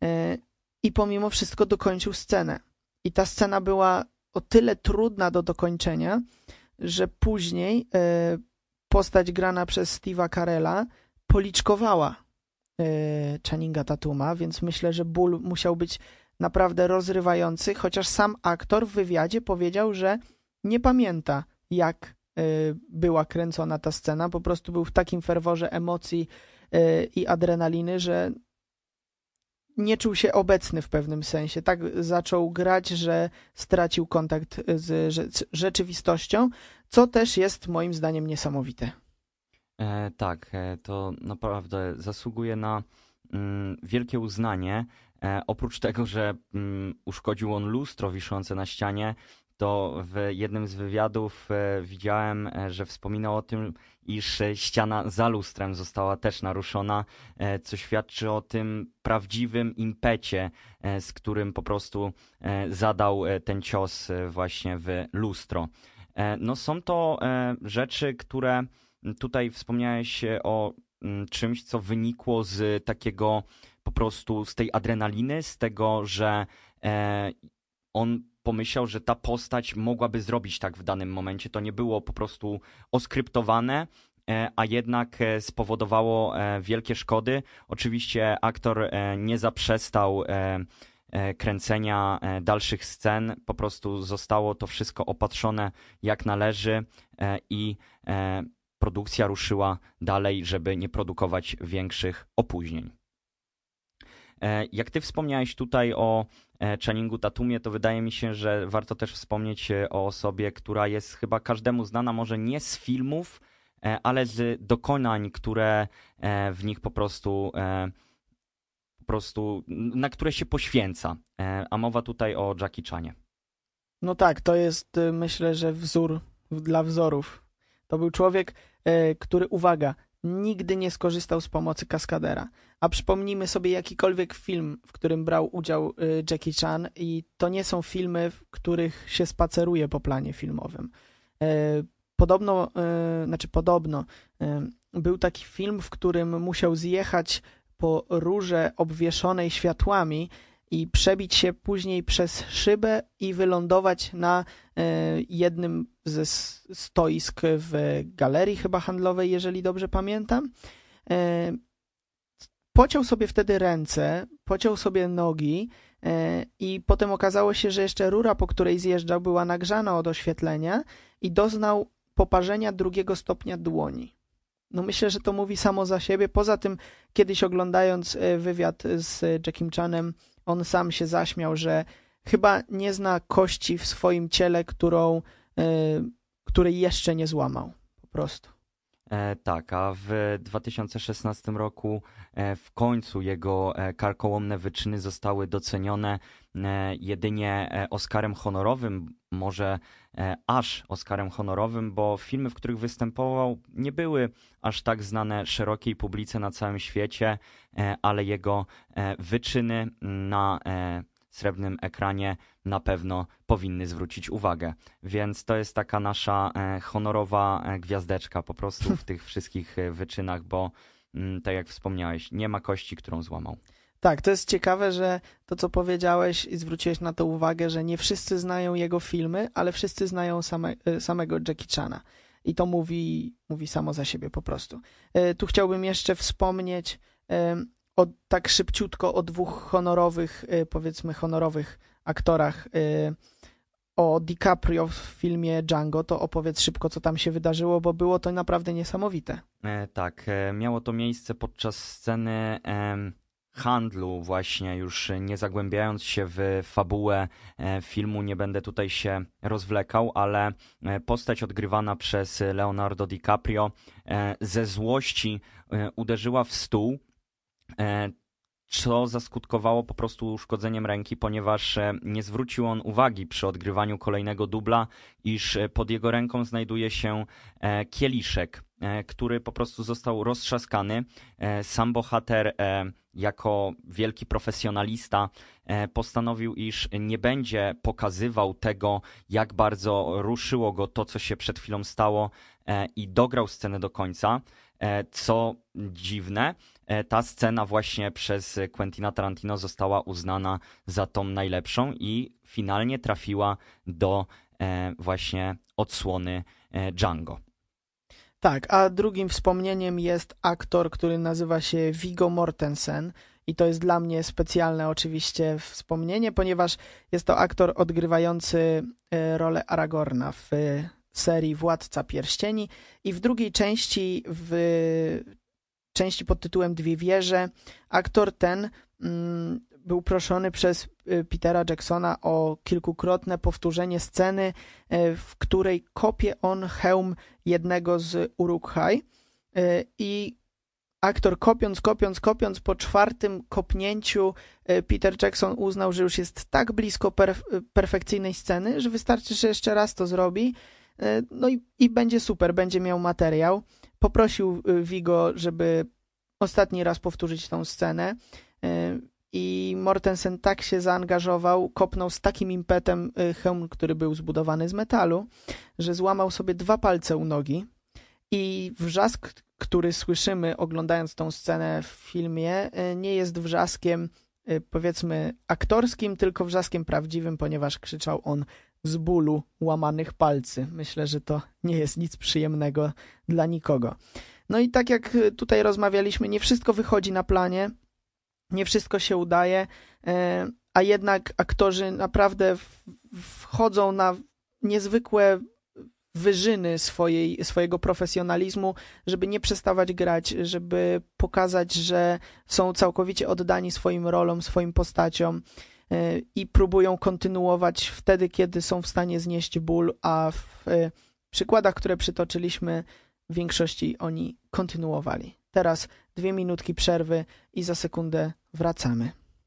i pomimo wszystko dokończył scenę. I ta scena była o tyle trudna do dokończenia, że później postać grana przez Steve'a Carella policzkowała Channinga Tatuma, więc myślę, że ból musiał być naprawdę rozrywający, chociaż sam aktor w wywiadzie powiedział, że nie pamięta, jak była kręcona ta scena, po prostu był w takim ferworze emocji i adrenaliny, że nie czuł się obecny w pewnym sensie. Tak zaczął grać, że stracił kontakt z rzeczywistością, co też jest moim zdaniem niesamowite. E, tak, e, to naprawdę zasługuje na mm, wielkie uznanie. E, oprócz tego, że mm, uszkodził on lustro wiszące na ścianie, to w jednym z wywiadów e, widziałem, e, że wspominał o tym, iż e, ściana za lustrem została też naruszona, e, co świadczy o tym prawdziwym impecie, e, z którym po prostu e, zadał e, ten cios e, właśnie w lustro. E, no są to e, rzeczy, które tutaj wspomniałeś o mm, czymś, co wynikło z takiego po prostu, z tej adrenaliny, z tego, że e, on pomyślał, że ta postać mogłaby zrobić tak w danym momencie. To nie było po prostu oskryptowane, e, a jednak e, spowodowało e, wielkie szkody. Oczywiście aktor e, nie zaprzestał e, e, kręcenia e, dalszych scen. Po prostu zostało to wszystko opatrzone jak należy e, i e, produkcja ruszyła dalej, żeby nie produkować większych opóźnień. Jak ty wspomniałeś tutaj o Channingu Tatumie, to wydaje mi się, że warto też wspomnieć o osobie, która jest chyba każdemu znana, może nie z filmów, ale z dokonań, które w nich po prostu, po prostu na które się poświęca. A mowa tutaj o Jackie Chanie. No tak, to jest, myślę, że wzór dla wzorów. To był człowiek, który, uwaga, nigdy nie skorzystał z pomocy kaskadera. A przypomnijmy sobie jakikolwiek film, w którym brał udział Jackie Chan, i to nie są filmy, w których się spaceruje po planie filmowym. Podobno, znaczy podobno, był taki film, w którym musiał zjechać po rurze obwieszonej światłami i przebić się później przez szybę i wylądować na jednym ze stoisk w galerii chyba handlowej, jeżeli dobrze pamiętam. Pociął sobie wtedy ręce, pociął sobie nogi i potem okazało się, że jeszcze rura, po której zjeżdżał, była nagrzana od oświetlenia i doznał poparzenia drugiego stopnia dłoni. No myślę, że to mówi samo za siebie. Poza tym, kiedyś oglądając wywiad z Jackiem Chanem, on sam się zaśmiał, że chyba nie zna kości w swoim ciele, którą, której jeszcze nie złamał. Po prostu. E, tak, a w dwa tysiące szesnastym roku e, w końcu jego e, karkołomne wyczyny zostały docenione e, jedynie e, Oscarem honorowym, może e, aż Oscarem honorowym, bo filmy, w których występował, nie były aż tak znane szerokiej publice na całym świecie, e, ale jego e, wyczyny na e, srebrnym ekranie na pewno powinny zwrócić uwagę. Więc to jest taka nasza e, honorowa e, gwiazdeczka po prostu w tych wszystkich e, wyczynach, bo m, tak jak wspomniałeś, nie ma kości, którą złamał. Tak, to jest ciekawe, że to, co powiedziałeś i zwróciłeś na to uwagę, że nie wszyscy znają jego filmy, ale wszyscy znają same, samego Jackie Chana. I to mówi, mówi samo za siebie po prostu. E, tu chciałbym jeszcze wspomnieć e, o, tak szybciutko o dwóch honorowych, e, powiedzmy honorowych aktorach. E, o DiCaprio w filmie Django. To opowiedz szybko, co tam się wydarzyło, bo było to naprawdę niesamowite. E, tak, e, miało to miejsce podczas sceny e, handlu właśnie, już nie zagłębiając się w fabułę e, filmu, nie będę tutaj się rozwlekał, ale e, postać odgrywana przez Leonardo DiCaprio e, ze złości e, uderzyła w stół, e, co zaskutkowało po prostu uszkodzeniem ręki, ponieważ nie zwrócił on uwagi przy odgrywaniu kolejnego dubla, iż pod jego ręką znajduje się kieliszek, który po prostu został roztrzaskany. Sam bohater jako wielki profesjonalista postanowił, iż nie będzie pokazywał tego, jak bardzo ruszyło go to, co się przed chwilą stało, i dograł scenę do końca. Co dziwne, ta scena właśnie przez Quentina Tarantino została uznana za tą najlepszą i finalnie trafiła do właśnie odsłony Django. Tak, a drugim wspomnieniem jest aktor, który nazywa się Viggo Mortensen i to jest dla mnie specjalne oczywiście wspomnienie, ponieważ jest to aktor odgrywający rolę Aragorna w serii Władca Pierścieni i w drugiej części, w części pod tytułem Dwie wieże, aktor ten mm, był proszony przez Petera Jacksona o kilkukrotne powtórzenie sceny, w której kopie on hełm jednego z Uruk-hai i aktor kopiąc, kopiąc, kopiąc, po czwartym kopnięciu Peter Jackson uznał, że już jest tak blisko perf- perfekcyjnej sceny, że wystarczy, że jeszcze raz to zrobi, no i, i będzie super, będzie miał materiał. Poprosił Viggo, żeby ostatni raz powtórzyć tą scenę i Mortensen tak się zaangażował, kopnął z takim impetem hełm, który był zbudowany z metalu, że złamał sobie dwa palce u nogi i wrzask, który słyszymy oglądając tą scenę w filmie, nie jest wrzaskiem powiedzmy aktorskim, tylko wrzaskiem prawdziwym, ponieważ krzyczał on z bólu łamanych palcy. Myślę, że to nie jest nic przyjemnego dla nikogo. No i tak jak tutaj rozmawialiśmy, nie wszystko wychodzi na planie, nie wszystko się udaje, a jednak aktorzy naprawdę wchodzą na niezwykłe wyżyny swojej, swojego profesjonalizmu, żeby nie przestawać grać, żeby pokazać, że są całkowicie oddani swoim rolom, swoim postaciom i próbują kontynuować wtedy, kiedy są w stanie znieść ból, a w przykładach, które przytoczyliśmy, w większości oni kontynuowali. Teraz dwie minutki przerwy i za sekundę wracamy.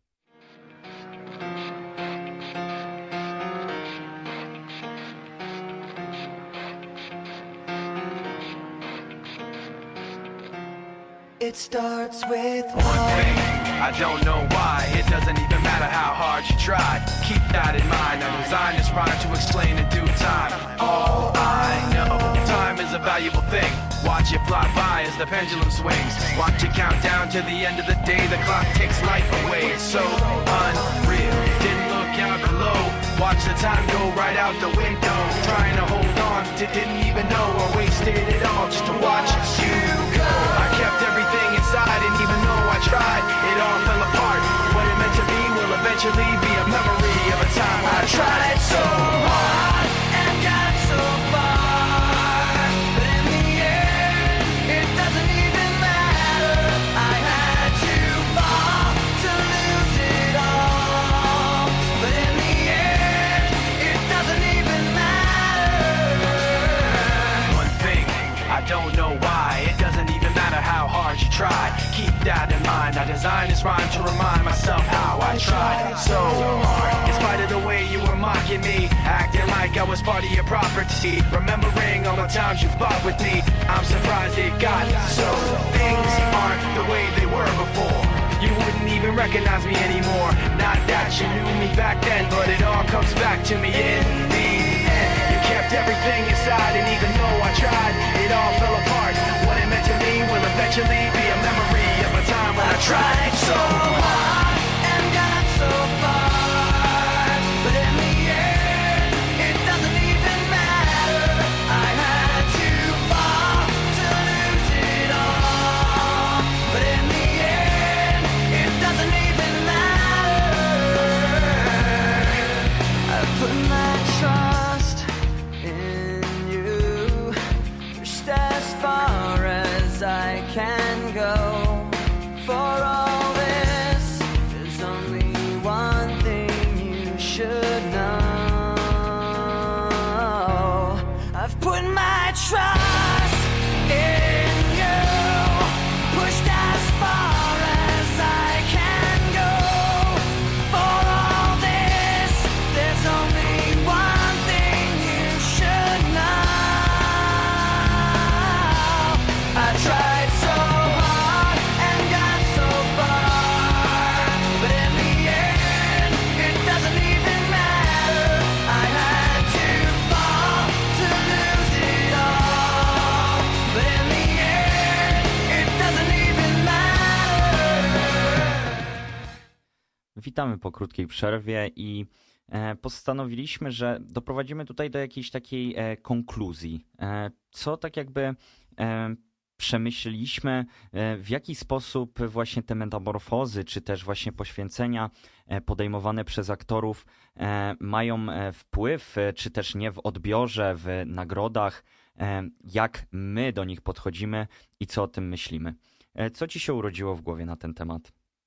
It starts with One thing, I don't know why. It doesn't even matter how hard you try. Keep that in mind. I designed this rhyme to explain in due time. All I know, time is a valuable thing. Watch it fly by as the pendulum swings. Watch it count down to the end of the day. The clock takes life away. It's so unreal. Didn't look out below. Watch the time go right out the window. Trying to hold on to didn't even know I wasted it all just to watch you go. I kept everything inside, and even though I tried, it all fell apart. What it meant to be will eventually be a memory of a time when I tried so hard and got so far. But in the end, it doesn't even matter. I had to fall to lose it all. But in the end, it doesn't even matter. One thing, I don't know why. It doesn't even matter how hard you try. Keep that in mind. I designed this rhyme to remind myself how I tried so hard. In spite of the way you were mocking me, acting like I was part of your property, remembering all the times you fought with me, I'm surprised it got so. Things aren't the way they were before. You wouldn't even recognize me anymore. Not that you knew me back then, but it all comes back to me in the end. You kept everything inside, and even though I tried, it all fell apart. What it meant to me will eventually be a memory of a time when I tried so hard and got so far. But in the end, it doesn't even matter. I had to fall to lose it all. But in the end, it doesn't even matter. I've put my trust in you, pushed as far as I can go. For all this, there's only one thing you should know. I've put my trust in you, pushed as far as I can go. For all this, there's only one thing you should know. I tried so hard and got so far, but in the end, it doesn't even matter. I had to fall to lose it all, but in the end, it doesn't even matter. Witamy po krótkiej przerwie i e, postanowiliśmy, że doprowadzimy tutaj do jakiejś takiej e, konkluzji, e, co tak jakby e, przemyśleliśmy, e, w jaki sposób właśnie te metamorfozy, czy też właśnie poświęcenia e, podejmowane przez aktorów e, mają e, wpływ, e, czy też nie w odbiorze, w nagrodach, e, jak my do nich podchodzimy i co o tym myślimy. E, co ci się urodziło w głowie na ten temat?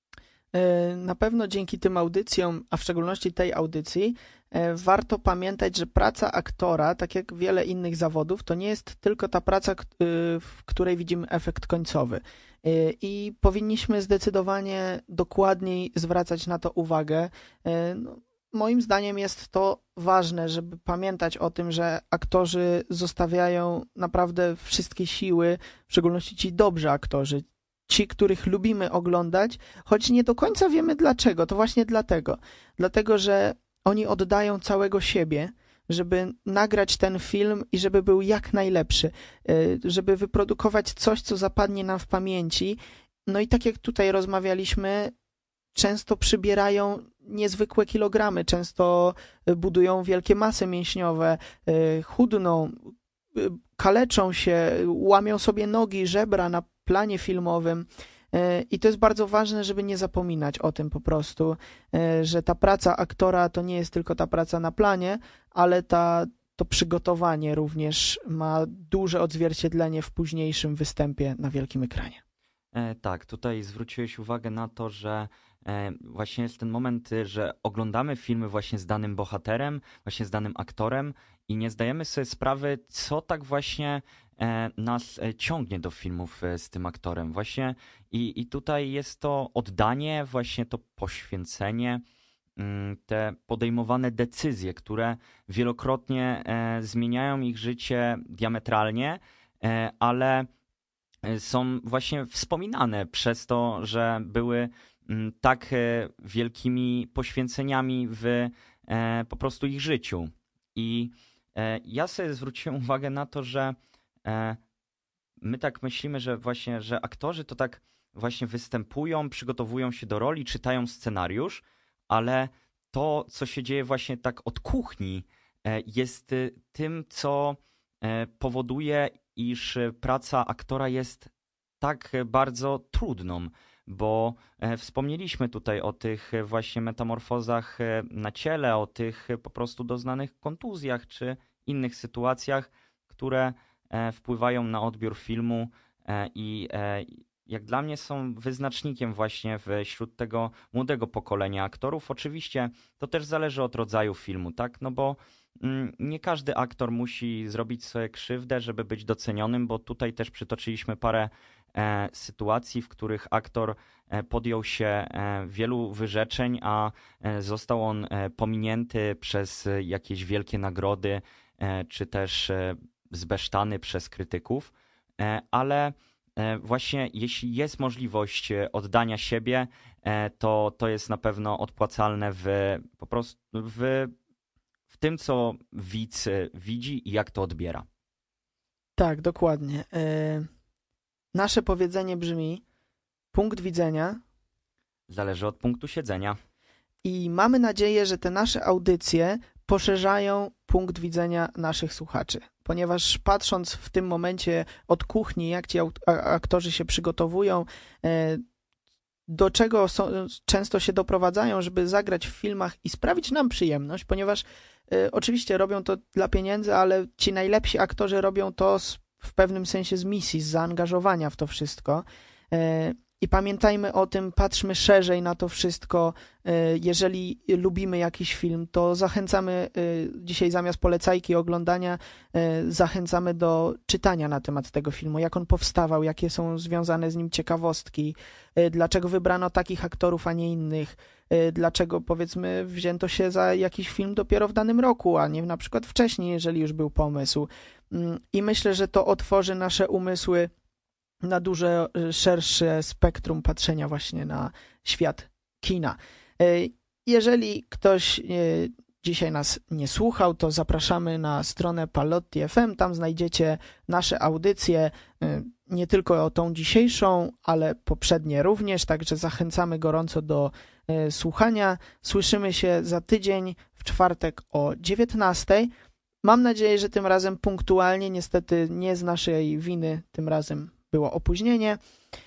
Na pewno dzięki tym audycjom, a w szczególności tej audycji, warto pamiętać, że praca aktora, tak jak wiele innych zawodów, to nie jest tylko ta praca, w której widzimy efekt końcowy. I powinniśmy zdecydowanie dokładniej zwracać na to uwagę. No, moim zdaniem jest to ważne, żeby pamiętać o tym, że aktorzy zostawiają naprawdę wszystkie siły, w szczególności ci dobrzy aktorzy, ci, których lubimy oglądać, choć nie do końca wiemy dlaczego. To właśnie dlatego. Dlatego, że oni oddają całego siebie, żeby nagrać ten film i żeby był jak najlepszy, żeby wyprodukować coś, co zapadnie nam w pamięci. No i tak jak tutaj rozmawialiśmy, często przybierają niezwykłe kilogramy, często budują wielkie masy mięśniowe, chudną, kaleczą się, łamią sobie nogi, żebra na planie filmowym. I to jest bardzo ważne, żeby nie zapominać o tym po prostu, że ta praca aktora to nie jest tylko ta praca na planie, ale ta, to przygotowanie również ma duże odzwierciedlenie w późniejszym występie na wielkim ekranie. E, tak, tutaj zwróciłeś uwagę na to, że e, właśnie jest ten moment, że oglądamy filmy właśnie z danym bohaterem, właśnie z danym aktorem i nie zdajemy sobie sprawy, co tak właśnie e, nas e, ciągnie do filmów e, z tym aktorem. Właśnie i, i tutaj jest to oddanie, właśnie to poświęcenie, m, te podejmowane decyzje, które wielokrotnie e, zmieniają ich życie diametralnie, e, ale są właśnie wspominane przez to, że były tak wielkimi poświęceniami w po prostu ich życiu. I ja sobie zwróciłem uwagę na to, że my tak myślimy, że właśnie, że aktorzy to tak właśnie występują, przygotowują się do roli, czytają scenariusz, ale to, co się dzieje właśnie tak od kuchni, jest tym, co powoduje, iż praca aktora jest tak bardzo trudną, bo wspomnieliśmy tutaj o tych właśnie metamorfozach na ciele, o tych po prostu doznanych kontuzjach czy innych sytuacjach, które wpływają na odbiór filmu i jak dla mnie są wyznacznikiem właśnie wśród tego młodego pokolenia aktorów. Oczywiście to też zależy od rodzaju filmu, tak? No bo nie każdy aktor musi zrobić sobie krzywdę, żeby być docenionym, bo tutaj też przytoczyliśmy parę e, sytuacji, w których aktor e, podjął się e, wielu wyrzeczeń, a e, został on e, pominięty przez jakieś wielkie nagrody, e, czy też e, zbesztany przez krytyków, e, ale e, właśnie jeśli jest możliwość oddania siebie, e, to, to jest na pewno odpłacalne w po prostu w w tym, co widz widzi i jak to odbiera. Tak, dokładnie. E, nasze powiedzenie brzmi: punkt widzenia zależy od punktu siedzenia. I mamy nadzieję, że te nasze audycje poszerzają punkt widzenia naszych słuchaczy, ponieważ patrząc w tym momencie od kuchni, jak ci aktorzy się przygotowują, e, do czego są, często się doprowadzają, żeby zagrać w filmach i sprawić nam przyjemność, ponieważ y, oczywiście robią to dla pieniędzy, ale ci najlepsi aktorzy robią to z, w pewnym sensie z misji, z zaangażowania w to wszystko. Y, I pamiętajmy o tym, patrzmy szerzej na to wszystko. Y, jeżeli lubimy jakiś film, to zachęcamy y, dzisiaj zamiast polecajki oglądania, y, zachęcamy do czytania na temat tego filmu, jak on powstawał, jakie są związane z nim ciekawostki, y, dlaczego wybrano takich aktorów, a nie innych, y, dlaczego powiedzmy wzięto się za jakiś film dopiero w danym roku, a nie na przykład wcześniej, jeżeli już był pomysł. Y, I myślę, że to otworzy nasze umysły na dużo szersze spektrum patrzenia właśnie na świat kina. Jeżeli ktoś dzisiaj nas nie słuchał, to zapraszamy na stronę Palotti F M. Tam znajdziecie nasze audycje, nie tylko tą dzisiejszą, ale poprzednie również, także zachęcamy gorąco do słuchania. Słyszymy się za tydzień w czwartek o dziewiętnastej. Mam nadzieję, że tym razem punktualnie, niestety nie z naszej winy, tym razem było opóźnienie,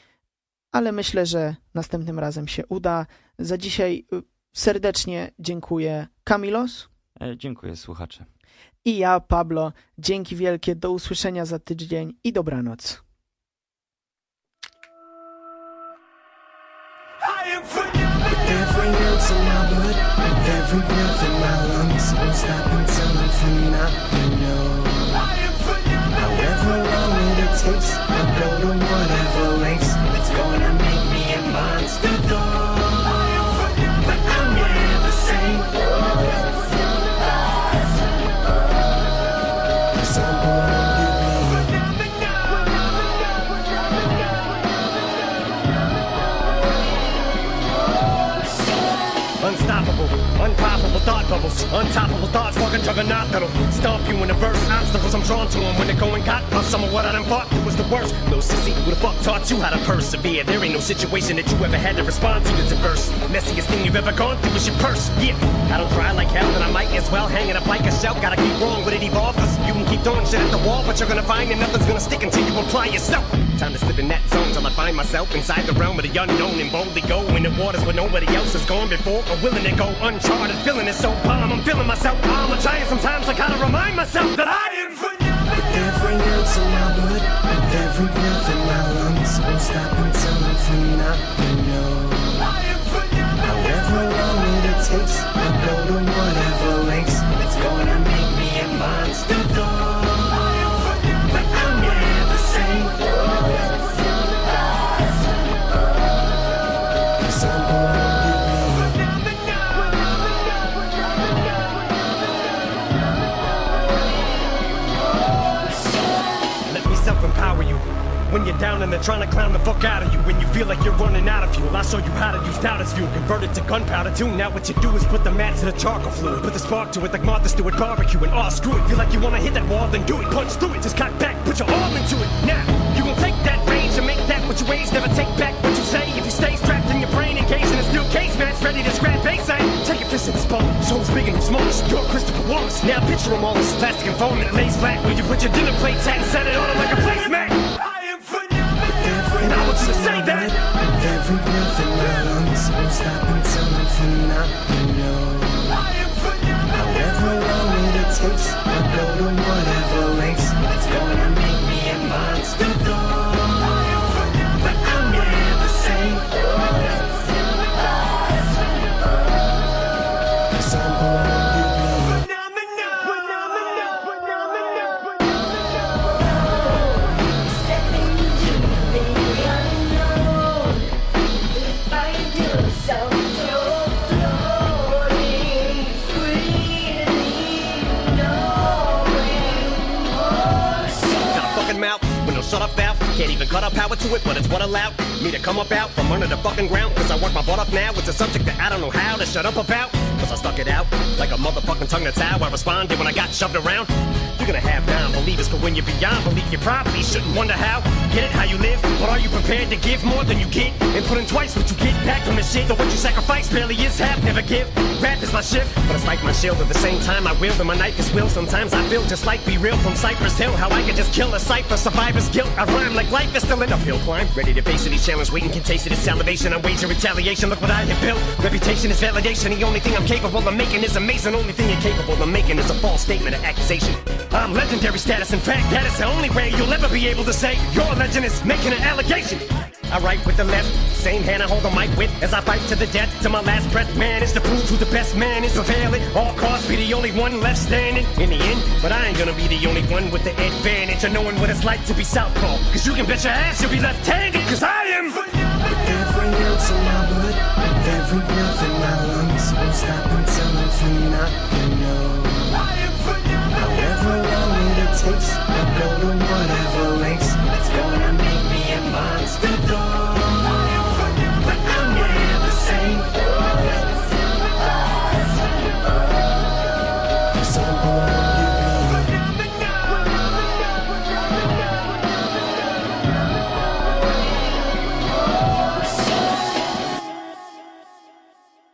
ale myślę, że następnym razem się uda. Za dzisiaj serdecznie dziękuję Kamilos. E, dziękuję słuchacze. I ja, Pablo. Dzięki wielkie, do usłyszenia za tydzień i dobranoc. I am for you. every ounce of my blood, with every breath in my lungs, won't stop until I'm phenomenal. However long it takes, I'll go to whatever lengths. It's gonna make me a monster though, but I'm never sane. Cause I'm born to be unstoppable, unpoppable thought bubbles, untoppable thoughts, fucking juggernaut that'll stomp you in the verse. Obstacles I'm drawn to them when they're going got off some of what I done fought. It was the worst. Little sissy, who the fuck taught you how to persevere? There ain't no situation that you ever had to respond to that's adverse. Messiest thing you've ever gone through is your purse. Yeah, I don't try like hell, and I might as well hang it up like a shell. Gotta keep wrong with it evolve, cause you can keep throwing shit at the wall, but you're gonna find that nothing's gonna stick until you apply yourself. Time to slip in that zone till I find myself inside the realm of the unknown and boldly go in the waters where nobody else has gone before or willing to go uncharted. Feeling it so calm, I'm feeling myself. I'm a giant sometimes. I gotta remind myself that I am phenomenal. with every ounce of my blood, with every breath in my lungs, won't stop until I'm phenomenal. However long it takes, I'll go to whatever lengths. It's gonna make me a monster though, but I'm never sane. Cause I'm born to be self-empower you. When you're down and they're trying to clown the fuck out of you, when you feel like you're running out of fuel, I'll show you how to use doubt as fuel. Convert it to gunpowder too. Now what you do is put the match to the charcoal fluid, put the spark to it like Martha Stewart barbecue, and oh screw it. Feel like you wanna hit that wall, then do it. Punch through it, just cock back, put your arm into it. Now you gon' take that range and make that what you raise. Never take back what you say. If you stay strapped in your brain, engaged in a steel cage match, ready to scrap base aim. Take your fist in his palm, show big and small. You're Christopher Wallace. Now picture them all as plastic and foam that lays flat where you put your dinner plates at and set it on them like a placemat. And I want you to say that. with every breath in my lungs, won't stop until I'm phenomenal. However long it takes, I'll go to whatever lengths. It's gonna make me a monster though, but I'm never sane. Cause I'm born to be mouth with no shut up valve. Can't even cut up power to it, but it's what allowed me to come up out from under the fucking ground. Cause I work my butt up now. It's a subject that I don't know how to shut up about. Cause I stuck it out like a motherfucking tongue. That's how I responded when I got shoved around. You're gonna have non-believers, but when you're beyond belief, you probably shouldn't wonder how. Get it how you live, but are you prepared to give more than you get? And put in twice what you get back from the shit. Though what you sacrifice barely is half, never give. Rap is my shift, but it's like my shield. At the same time I wield and my knife is will. Sometimes I feel just like Be Real from Cypress Hill. How I could just kill a cipher, survivor's guilt. I rhyme like life is still an uphill climb. Ready to face any challenge, waiting can taste it. It's salivation, I wager retaliation. Look what I have built. Reputation is validation. The only thing I'm capable of making is amazing. Only thing you're capable of making is a false statement or accusation. I'm legendary status. In fact, that is the only way you'll ever be able to say your legend is making an allegation. I write with the left, same hand I hold the mic with as I fight to the death, to my last breath. Man is to prove who the best man is. Prevail at all costs, be the only one left standing in the end. But I ain't gonna be the only one with the advantage of knowing what it's like to be southpaw. Cause you can bet your ass you'll be left-handed. Cause I am with every ounce of my blood, with every breath in my lungs, won't stop until I'm phenomenal. However long it takes, I'll go to whatever lengths. It's gonna make me a monster though, but I'm never sane. Cause I'm born